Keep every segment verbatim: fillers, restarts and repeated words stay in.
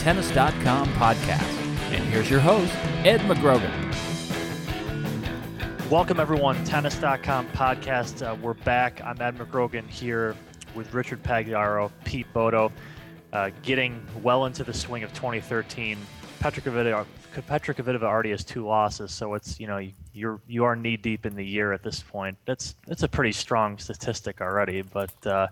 Tennis dot com podcast. And here's your host, Ed McGrogan. Welcome, everyone. Tennis dot com podcast. Uh, we're back. I'm Ed McGrogan here with Richard Pagliaro, Pete Bodo, uh, getting well into the swing of twenty thirteen. Petra Kvitova, Petra Kvitova already has two losses, so it's you know you're you are knee deep in the year at this point. That's that's a pretty strong statistic already. But uh,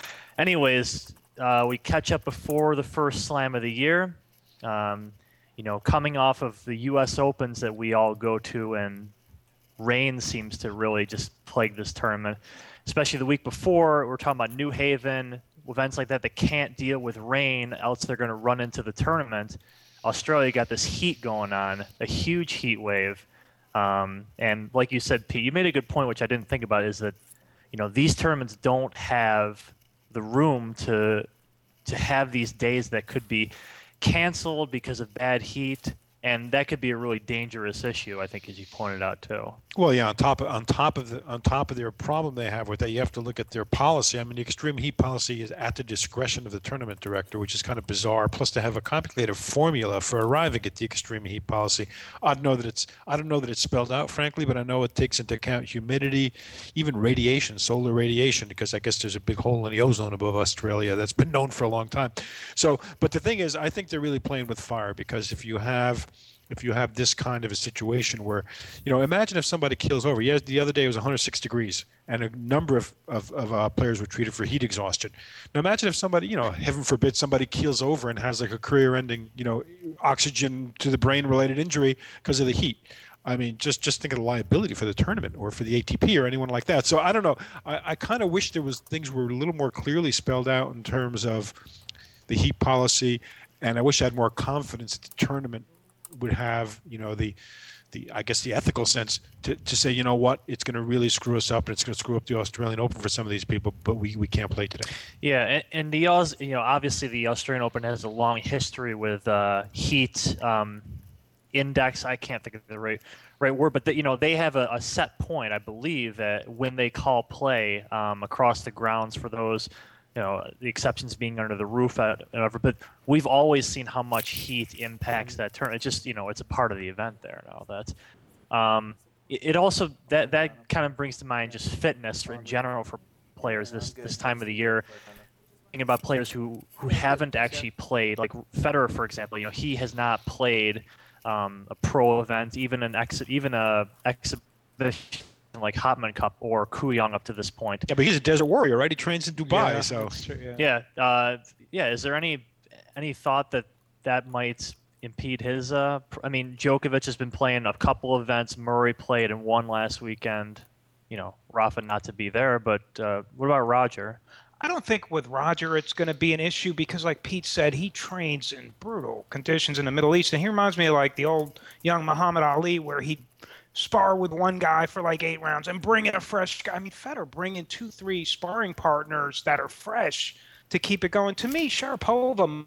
anyways, uh, we catch up before the first slam of the year. Um, you know, coming off of the U S Opens that we all go to, and rain seems to really just plague this tournament, especially the week before. We're talking about New Haven, events like that that can't deal with rain, else they're going to run into the tournament. Australia got this heat going on, a huge heat wave. Um, and like you said, Pete, you made a good point, which I didn't think about, is that, you know, these tournaments don't have the room to to have these days that could be canceled because of bad heat. And that could be a really dangerous issue, I think, as you pointed out too. Well, yeah. On top of on top of the on top of their problem they have with that, you have to look at their policy. I mean, the extreme heat policy is at the discretion of the tournament director, which is kind of bizarre. Plus, they have a complicated formula for arriving at the extreme heat policy. I don't know that it's I don't know that it's spelled out, frankly, but I know it takes into account humidity, even radiation, solar radiation, because I guess there's a big hole in the ozone above Australia that's been known for a long time. So, but the thing is, I think they're really playing with fire, because if you have if you have this kind of a situation where, you know, imagine if somebody keels over. Yes, the other day it was one hundred six degrees, and a number of, of, of uh, players were treated for heat exhaustion. Now imagine if somebody, you know, heaven forbid, somebody keels over and has like a career-ending, you know, oxygen to the brain-related injury because of the heat. I mean, just, just think of the liability for the tournament or for the A T P or anyone like that. So I don't know. I, I kind of wish there was things were a little more clearly spelled out in terms of the heat policy, and I wish I had more confidence that the tournament would have, you know, the, the I guess the ethical sense to, to say, you know what, it's going to really screw us up, and it's going to screw up the Australian Open for some of these people, but we, we can't play today. Yeah, and, and the Aus, you know, obviously the Australian Open has a long history with uh, heat um, index. I can't think of the right right word, but the, you know, they have a, a set point, I believe, that when they call play um, across the grounds for those. You know, the exceptions being under the roof, whatever. But we've always seen how much heat impacts that turn. It just, you know, it's a part of the event there now. That's, um, it, it also that that kind of brings to mind just fitness in general for players this this time of the year. Thinking about players who who haven't actually played, like Federer, for example. You know, he has not played um, a pro event, even an ex, even a exhibition like Hopman Cup or Kooyong up to this point. Yeah, but he's a desert warrior, right? He trains in Dubai, yeah, so true, yeah, yeah. Uh, yeah. Is there any any thought that that might impede his? Uh, pr- I mean, Djokovic has been playing a couple events. Murray played in one last weekend. You know, Rafa not to be there, but uh, what about Roger? I don't think with Roger it's going to be an issue because, like Pete said, he trains in brutal conditions in the Middle East. And he reminds me of like the old young Muhammad Ali, where he spar with one guy for like eight rounds and bring in a fresh guy. I mean, Federer bring in two, three sparring partners that are fresh to keep it going. To me, Sharapova,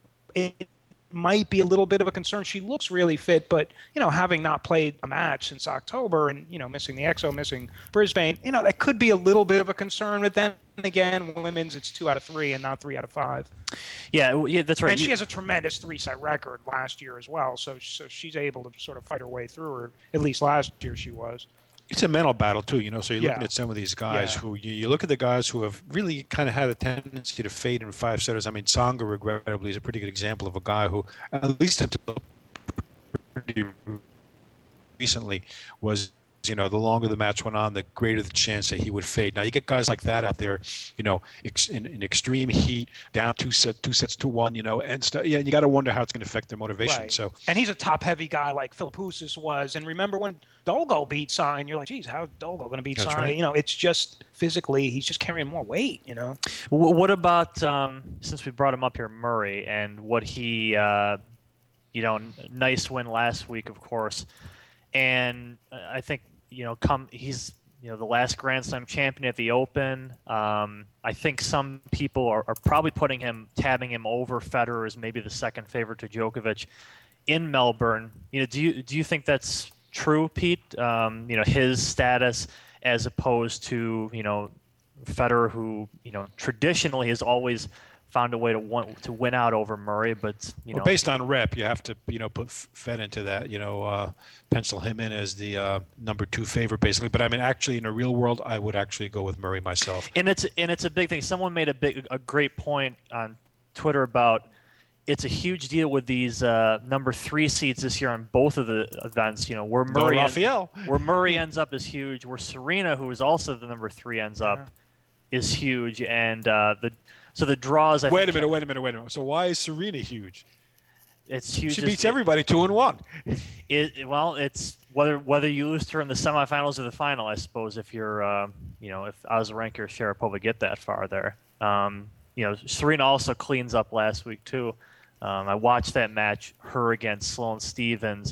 it might be a little bit of a concern. She looks really fit, but, you know, having not played a match since October and, you know, missing the Exo, missing Brisbane, you know, that could be a little bit of a concern. But then again, women's, it's two out of three and not three out of five. Yeah, yeah, that's right. And she has a tremendous three-set record last year as well, so so she's able to sort of fight her way through, or at least last year she was. it's a mental battle too, you know. So you're Yeah. looking at some of these guys Yeah. who you, you look at the guys who have really kind of had a tendency to fade in five setters. I mean, Tsonga, regrettably, is a pretty good example of a guy who, at least until pretty recently, was, you know, the longer the match went on, the greater the chance that he would fade. Now you get guys like that out there, you know, ex- in, in extreme heat, down two set, two sets to one, you know, and stuff. Yeah, and you got to wonder how it's going to affect their motivation. Right. So, and he's a top-heavy guy like Philippoussis was. And remember when Dolgo beat Sain, you're like, geez, how's Dolgo going to beat That's Sain? right. You know, it's just physically, he's just carrying more weight, you know. Wh- What about, um, since we brought him up here, Murray, and what he, uh, you know, n- nice win last week, of course. And uh, I think, you know, come he's, you know, the last Grand Slam champion at the Open. Um, I think some people are, are probably putting him, tabbing him over Federer as maybe the second favorite to Djokovic in Melbourne. You know, do you do you think that's true, Pete? Um, you know, his status as opposed to, you know, Federer, who, you know, traditionally has always found a way to win, to win out over Murray, but you well, know, based on rep, you have to you know put Fed into that. You know, uh, pencil him in as the uh, number two favorite, basically. But I mean, actually, in a real world, I would actually go with Murray myself. and it's and it's a big thing. Someone made a big a great point on Twitter about it's a huge deal with these uh, number three seeds this year on both of the events. You know, where No Murray Rafael. where Murray ends up is huge. Where Serena, who is also the number three, ends up Yeah. is huge. And uh, the so the draws. I Wait think, a minute, wait a minute, wait a minute. So why is Serena huge? It's huge. She It's- beats everybody two and one. It, well, it's whether whether you lose to her in the semifinals or the final, I suppose. If you're, uh, you know, if Azarenka or Sharapova get that far there, um, you know, Serena also cleans up last week too. Um, I watched that match, her against Sloane Stephens,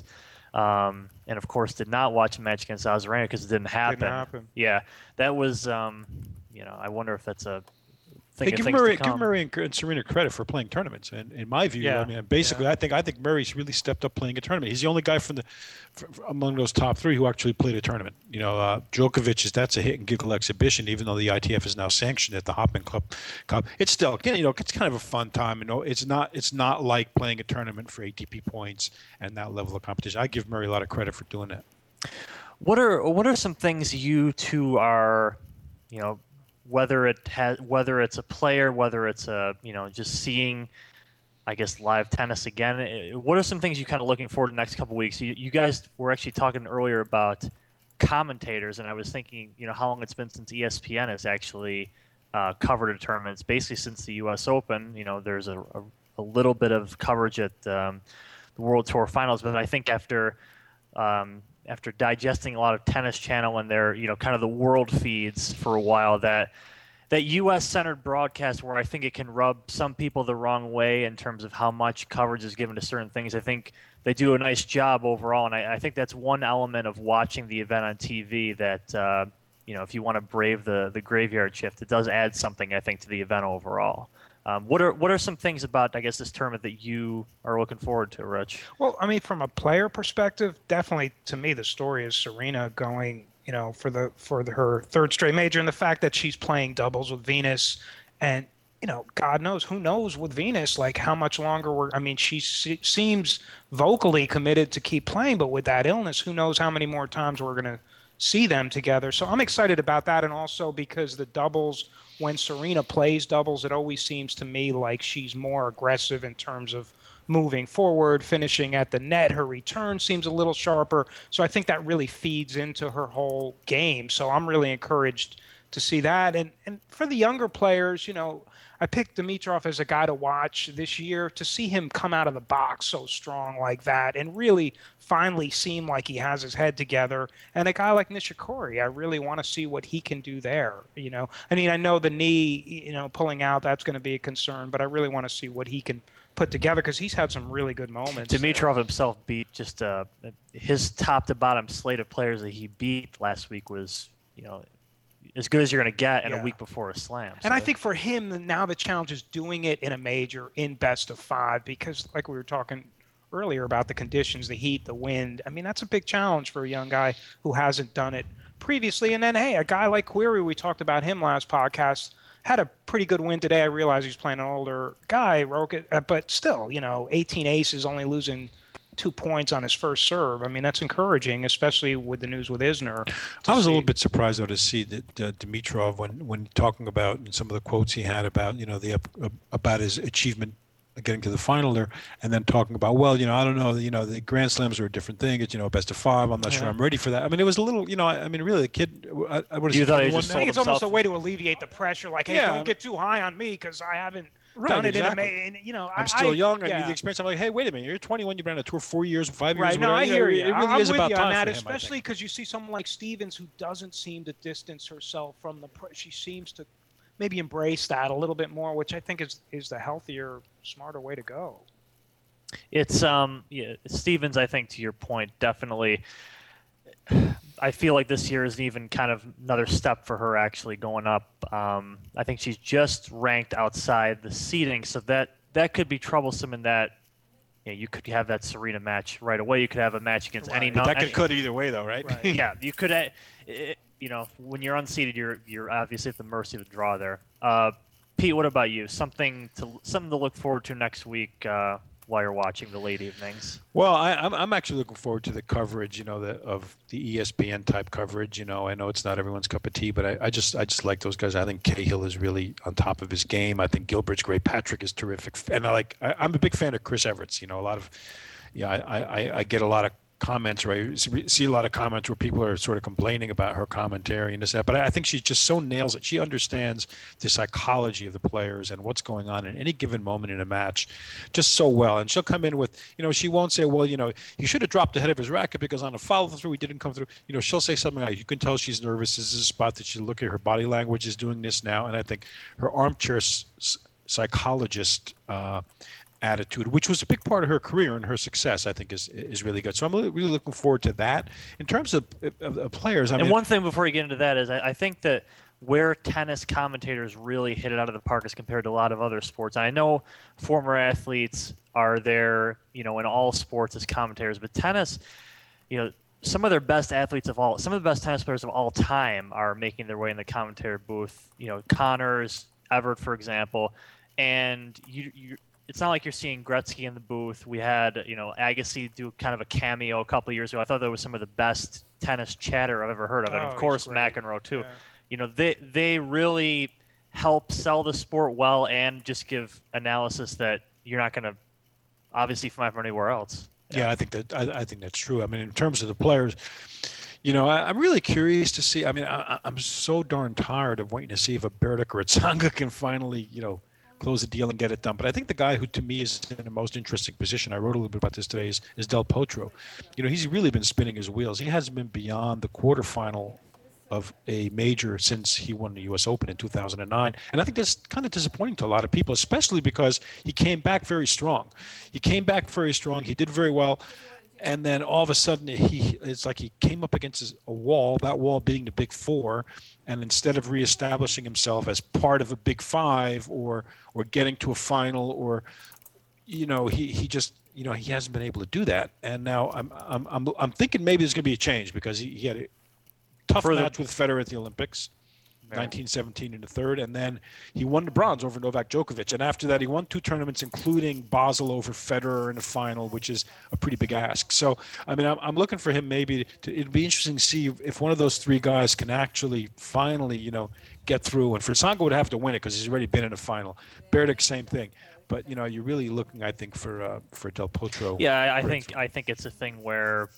um, and of course did not watch a match against Azarenka because it didn't happen. Didn't happen. Yeah, that was, um, you know, I wonder if that's a thing Hey, of give things Murray, to come. give Murray and, and Serena credit for playing tournaments. And in my view, Yeah. I mean, basically, Yeah. I think I think Murray's really stepped up playing a tournament. He's the only guy from the f- f- among those top three who actually played a tournament. You know, uh, Djokovic is that's a hit and giggle exhibition, even though the I T F is now sanctioned at the Hopman Club. Cup. It's still, you know, it's kind of a fun time. You know, it's not it's not like playing a tournament for A T P points and that level of competition. I give Murray a lot of credit for doing that. What are what are some things you two are, you know, whether it has whether it's a player, whether it's a you know just seeing, I guess, live tennis again. eh, What are some things you kind of looking forward to the next couple of weeks? You, you guys were actually talking earlier about commentators, and I was thinking, you know, how long it's been since E S P N has actually uh, covered a tournament. It's basically since the U S Open. You know, there's a, a, a little bit of coverage at um, the World Tour Finals, but I think after um, after digesting a lot of Tennis Channel and their, you know, kind of the world feeds for a while, that that U S centered broadcast where I think it can rub some people the wrong way in terms of how much coverage is given to certain things. I think they do a nice job overall, and I, I think that's one element of watching the event on T V that, uh, you know, if you want to brave the, the graveyard shift, it does add something, I think, to the event overall. Um, what are what are some things about, I guess, this tournament that you are looking forward to, Rich? Well, I mean, from a player perspective, definitely to me, the story is Serena going, you know, for the for the, her third straight major, and the fact that she's playing doubles with Venus, and you know, God knows, who knows with Venus, like how much longer we're. I mean, she se- seems vocally committed to keep playing, but with that illness, who knows how many more times we're going to see them together. So I'm excited about that, and also because the doubles. When Serena plays doubles, it always seems to me like she's more aggressive in terms of moving forward, finishing at the net. Her return seems a little sharper. So I think that really feeds into her whole game. So I'm really encouraged to see that. And and for the younger players, you know, I picked Dimitrov as a guy to watch this year, to see him come out of the box so strong like that and really finally seem like he has his head together. And a guy like Nishikori, I really want to see what he can do there. You know, I mean, I know the knee, you know, pulling out, that's going to be a concern, but I really want to see what he can put together because he's had some really good moments. Dimitrov himself beat just uh, his top to bottom slate of players that he beat last week was, you know, as good as you're going to get in Yeah. a week before a slam. And I So- think for him, now the challenge is doing it in a major in best of five because, like we were talking earlier about the conditions, the heat, the wind. I mean, that's a big challenge for a young guy who hasn't done it previously. And then, hey, a guy like Query, we talked about him last podcast, had a pretty good win today. I realize he's playing an older guy, Roket, uh, but still, you know, eighteen aces, only losing two points on his first serve. I mean, that's encouraging, especially with the news with Isner. I was see- a little bit surprised though to see that uh, Dimitrov, when when talking about and some of the quotes he had about you know the up, uh, about his achievement getting to the final there, and then talking about well you know I don't know you know the Grand Slams are a different thing. It's you know best of five. I'm not sure Yeah. I'm ready for that. I mean it was a little you know I, I mean really the kid. I, I would You have thought he twenty-one just now? I think it's almost a himself. way to alleviate the pressure. Like, hey, Yeah. don't get too high on me because I haven't Right, done it exactly. in a ma- and, you know, I'm I, still I, young. I yeah. need the experience. I'm like, hey, wait a minute. You're twenty-one. You've been on a tour four years, five years. Right. No, whatever. I hear you. It really I'm is with about you time on that, for him, I think. especially because you see someone like Stevens who doesn't seem to distance herself from the. Pre- she seems to maybe embrace that a little bit more, which I think is is the healthier, smarter way to go. It's um yeah, Stevens, I think to your point, definitely. I feel like this year is even kind of another step for her actually going up. Um, I think she's just ranked outside the seeding, so that that could be troublesome in that you know, you could have that Serena match right away. You could have a match against any. Right. But non- that could, any- could either way, though, right? Right. yeah, you could. uh, It, you know, when you're unseeded, you're you're obviously at the mercy of the draw there. Uh, Pete, what about you? Something to something to look forward to next week uh, while you're watching the late evenings? Well, I, I'm I'm actually looking forward to the coverage, you know, the, of the E S P N type coverage. You know, I know it's not everyone's cup of tea, but I, I just I just like those guys. I think Cahill is really on top of his game. I think Gilbert's great. Patrick is terrific, and I like I, I'm a big fan of Chris Everts. You know, a lot of yeah, I I, I get a lot of comments, right? I see a lot of comments where people are sort of complaining about her commentary and this that, but I think she just so nails it. She understands the psychology of the players and what's going on in any given moment in a match just so well. And she'll come in with, you know, she won't say, well, you know, he should have dropped the head of his racket because on a follow through he didn't come through. You know, she'll say something like, you can tell she's nervous. This is a spot that she look at, her body language is doing this now. And I think her armchair s- psychologist uh attitude, which was a big part of her career and her success, I think is is really good. So I'm really, really looking forward to that. In terms of, of, of players, I and mean, one thing before you get into that is I, I think that where tennis commentators really hit it out of the park as compared to a lot of other sports. I know former athletes are there, you know, in all sports as commentators, but tennis, you know, some of their best athletes of all, some of the best tennis players of all time are making their way in the commentary booth. You know, Connors, Everett, for example, and you you. It's not like you're seeing Gretzky in the booth. We had, you know, Agassi do kind of a cameo a couple of years ago. I thought that was some of the best tennis chatter I've ever heard of. And, Oh, of he's course, great. McEnroe, too. Yeah. You know, they they really help sell the sport well and just give analysis that you're not going to obviously find from anywhere else. yeah, I think that I, I think that's true. I mean, in terms of the players, you know, I, I'm really curious to see. I mean, I, I'm so darn tired of waiting to see if a Berdick or a Tsonga can finally, you know, close the deal and get it done. But I think the guy who, to me, is in the most interesting position, I wrote a little bit about this today, is, is Del Potro. You know, he's really been spinning his wheels. He hasn't been beyond the quarterfinal of a major since he won the U S Open in two thousand nine. And I think that's kind of disappointing to a lot of people, especially because he came back very strong. He came back very strong. He did very well. And then all of a sudden, he it's like he came up against a wall, that wall being the Big Four. And instead of reestablishing himself as part of a Big Five or or getting to a final, or, you know, he, he just, you know, he hasn't been able to do that. And now I'm I'm I'm, I'm thinking maybe there's going to be a change because he, he had a tough Further- match with Federer at the Olympics. nineteen seventeen in the third, and then he won the bronze over Novak Djokovic. And after that, he won two tournaments, including Basel over Federer in the final, which is a pretty big ask. So, I mean, I'm, I'm looking for him maybe to, it'd be interesting to see if one of those three guys can actually finally, you know, get through. And for Tsonga would have to win it because he's already been in a final. Berdick, same thing. But, you know, you're really looking, I think, for uh, for Del Potro. Yeah, I, I think breakthrough. I think it's a thing where,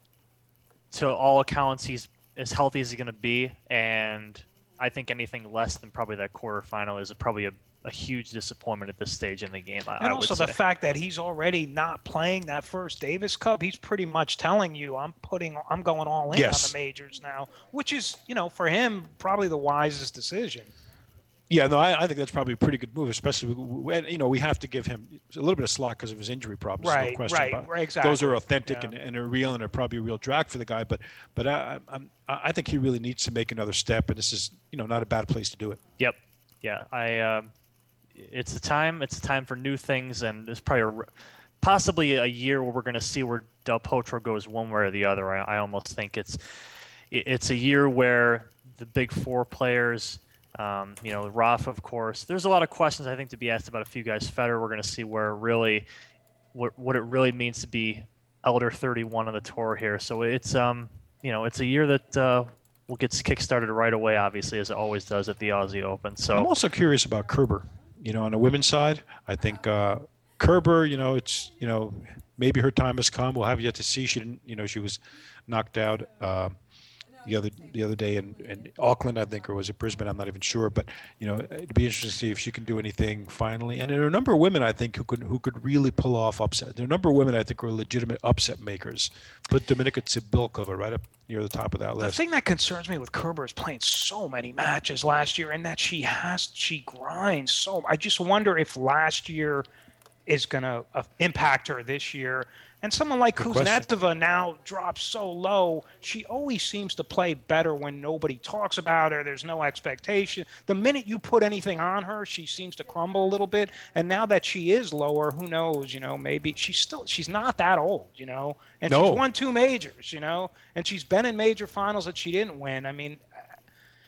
to all accounts, he's as healthy as he's going to be, and I think anything less than probably that quarterfinal is probably a, a huge disappointment at this stage in the game. I, And I also would the say. fact that he's already not playing that first Davis Cup, he's pretty much telling you, I'm putting, I'm going all in Yes. on the majors now, which is, you know, for him probably the wisest decision. Yeah, no, I, I think that's probably a pretty good move, especially when, you know, we have to give him a little bit of slack because of his injury problems. Right, no question right, about it. right, exactly. Those are authentic Yeah. and, and are real and are probably a real drag for the guy. But but I, I'm I think he really needs to make another step, and this is, you know, not a bad place to do it. Yep. Yeah. I. Um, it's a time. It's a time for new things, and there's probably a, possibly a year where we're going to see where Del Potro goes one way or the other. I, I almost think it's it, it's a year where the big four players. Um, you know, Rafa, of course. There's a lot of questions I think to be asked about a few guys. Federer, we're going to see where really, what what it really means to be Elder thirty-one on the tour here. So it's um, you know, it's a year that uh, will get kickstarted right away, obviously, as it always does at the Aussie Open. So I'm also curious about Kerber. You know, on the women's side, I think uh, Kerber. You know, it's you know maybe her time has come. We'll have yet to see. She didn't. You know, she was knocked out. Uh, the other the other day in, in Auckland, I think, or was it Brisbane? I'm not even sure. But you know, it'd be interesting to see if she can do anything finally. And there are a number of women I think who could who could really pull off upset. There are a number of women I think who are legitimate upset makers. Put Dominika Tsibilkova right up near the top of that The list. thing that concerns me with Kerber is playing so many matches last year, and that she has she grinds so. I just wonder if last year is going to uh, impact her this year. And someone like Good question. Kuznetsova now drops so low. She always seems to play better when nobody talks about her. There's no expectation. The minute you put anything on her, she seems to crumble a little bit. And now that she is lower, who knows? You know, maybe she's still she's not that old. You know, and No. she's won two majors. You know, and she's been in major finals that she didn't win. I mean,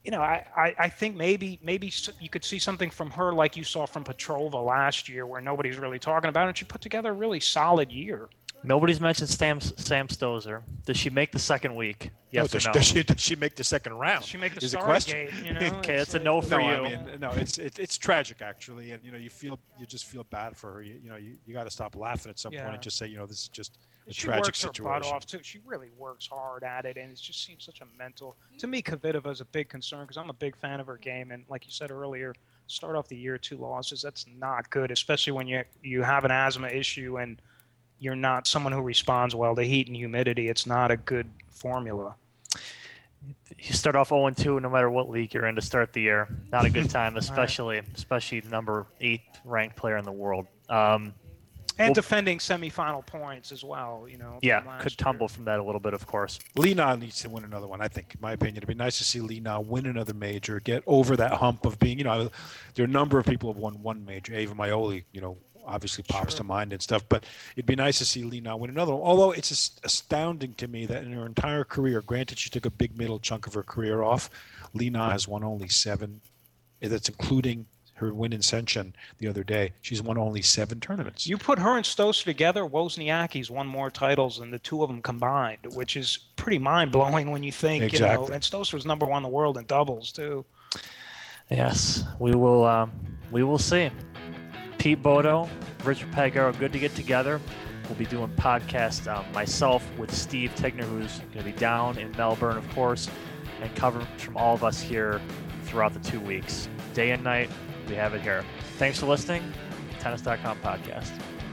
you know, I, I, I think maybe maybe you could see something from her like you saw from Petrova last year, where nobody's really talking about it. And she put together a really solid year. Nobody's mentioned Sam, Sam Stosur. Does she make the second week? Yes no, or does, no? Does she, does she make the second round? Does she make the is Stargate, question. You know? Okay, it's, it's a no for no, you. I mean, no, it's it, it's tragic actually, and you know you feel you just feel bad for her. You, you know you, you got to stop laughing at some Yeah. point and just say, you know, this is just a she tragic works situation. her butt off too. She really works hard at it, and it just seems such a mental. To me, Kvitova is a big concern because I'm a big fan of her game, and like you said earlier, start off the year two losses. That's not good, especially when you you have an asthma issue and you're not someone who responds well to heat and humidity. It's not a good formula. You start off oh and two no matter what league you're in to start the year. Not a good time, especially especially number eight ranked player in the world. Um, And well, defending semifinal points as well, you know. yeah, from last could year. tumble from that a little bit, of course. Li Na needs to win another one, I think, in my opinion. It'd be nice to see Li Na win another major, get over that hump of being, you know, there are a number of people who have won one major. Ava Maioli, you know, obviously pops Sure. to mind and stuff, but it'd be nice to see Li Na win another one. Although it's just astounding to me that in her entire career, granted she took a big middle chunk of her career off, Li Na has won only seven. That's including her win in Senshin the other day. She's won only seven tournaments. You put her and Stosur together, Wozniacki's won more titles than the two of them combined, which is pretty mind-blowing when you think, Exactly. you know, and Stosur's number one in the world in doubles, too. Yes, we will. Um, we will see. Pete Bodo, Richard Pagaro, good to get together. We'll be doing podcasts, um, myself with Steve Tigner, who's going to be down in Melbourne, of course, and coverage from all of us here throughout the two weeks. Day and night, we have it here. Thanks for listening. Tennis dot com podcast.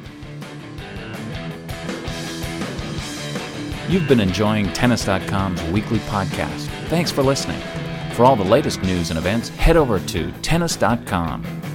You've been enjoying Tennis dot com's weekly podcast. Thanks for listening. For all the latest news and events, head over to Tennis dot com.